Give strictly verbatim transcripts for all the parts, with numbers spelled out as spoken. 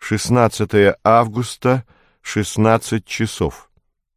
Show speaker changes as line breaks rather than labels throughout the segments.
шестнадцатое августа, шестнадцать часов.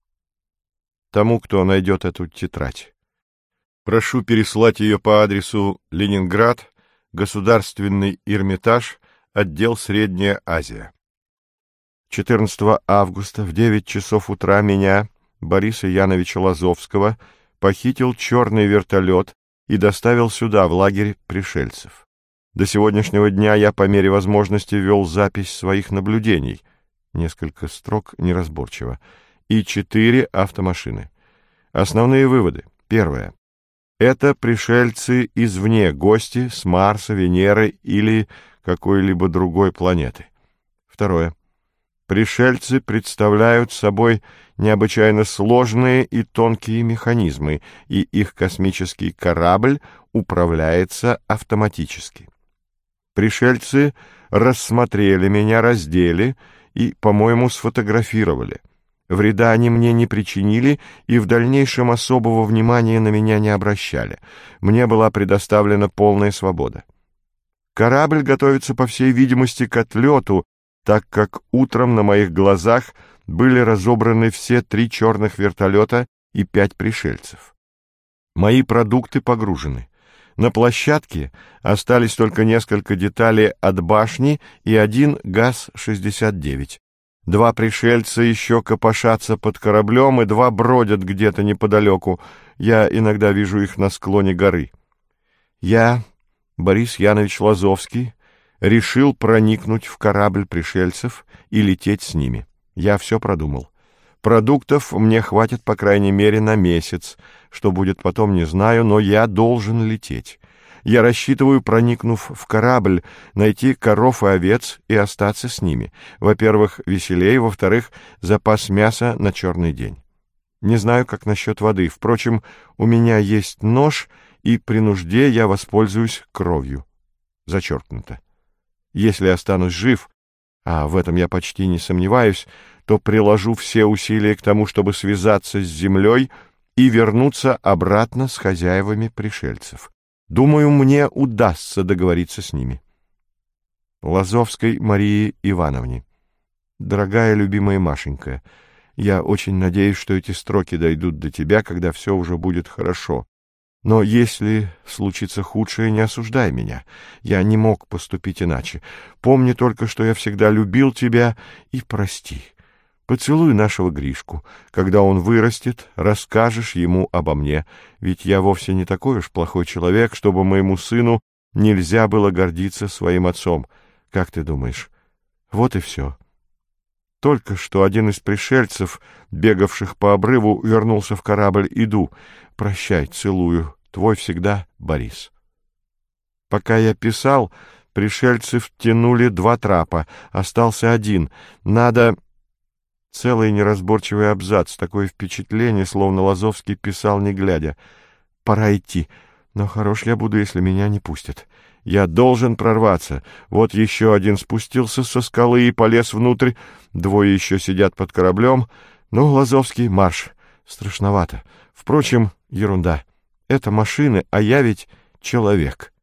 Тому, кто найдет эту тетрадь. Прошу переслать ее по адресу Ленинград, Государственный Эрмитаж, отдел Средняя Азия. четырнадцатого августа в девять часов утра меня, Бориса Яновича Лазовского, похитил черный вертолет и доставил сюда, в лагерь пришельцев. До сегодняшнего дня я по мере возможности вел запись своих наблюдений, несколько строк неразборчиво, и четыре автомашины. Основные выводы. Первое. Это пришельцы извне, гости с Марса, Венеры или какой-либо другой планеты. Второе. Пришельцы представляют собой необычайно сложные и тонкие механизмы, и их космический корабль управляется автоматически. Пришельцы рассмотрели меня, раздели и, по-моему, сфотографировали. Вреда они мне не причинили и в дальнейшем особого внимания на меня не обращали. Мне была предоставлена полная свобода. Корабль готовится, по всей видимости, к отлету, так как утром на моих глазах были разобраны все три черных вертолета и пять пришельцев. Мои продукты погружены. На площадке остались только несколько деталей от башни и один ГАЗ шестьдесят девять. Два пришельца еще копошатся под кораблем, и два бродят где-то неподалеку. Я иногда вижу их на склоне горы. Я, Борис Янович Лазовский, решил проникнуть в корабль пришельцев и лететь с ними. Я все продумал. Продуктов мне хватит, по крайней мере, на месяц. Что будет потом, не знаю, но я должен лететь. Я рассчитываю, проникнув в корабль, найти коров и овец и остаться с ними. Во-первых, веселее, во-вторых, запас мяса на черный день. Не знаю, как насчет воды. Впрочем, у меня есть нож, и при нужде я воспользуюсь кровью. Зачеркнуто. Если останусь жив, а в этом я почти не сомневаюсь, то приложу все усилия к тому, чтобы связаться с землей и вернуться обратно с хозяевами пришельцев. Думаю, мне удастся договориться с ними. Лазовской Марии Ивановне. Дорогая любимая Машенька, я очень надеюсь, что эти строки дойдут до тебя, когда все уже будет хорошо. Но если случится худшее, не осуждай меня. Я не мог поступить иначе. Помни только, что я всегда любил тебя, и прости. Поцелуй нашего Гришку. Когда он вырастет, расскажешь ему обо мне, ведь я вовсе не такой уж плохой человек, чтобы моему сыну нельзя было гордиться своим отцом. Как ты думаешь? Вот и все. Только что один из пришельцев, бегавших по обрыву, вернулся в корабль. Иду. Прощай, целую. Твой всегда Борис. Пока я писал, пришельцы втянули два трапа. Остался один. Надо... Целый неразборчивый абзац, такое впечатление, словно Лазовский писал не глядя. Пора идти, но хорош я буду, если меня не пустят. Я должен прорваться. Вот еще один спустился со скалы и полез внутрь. Двое еще сидят под кораблем. Ну, Лазовский, марш. Страшновато. Впрочем, ерунда. Это машины, а я ведь человек.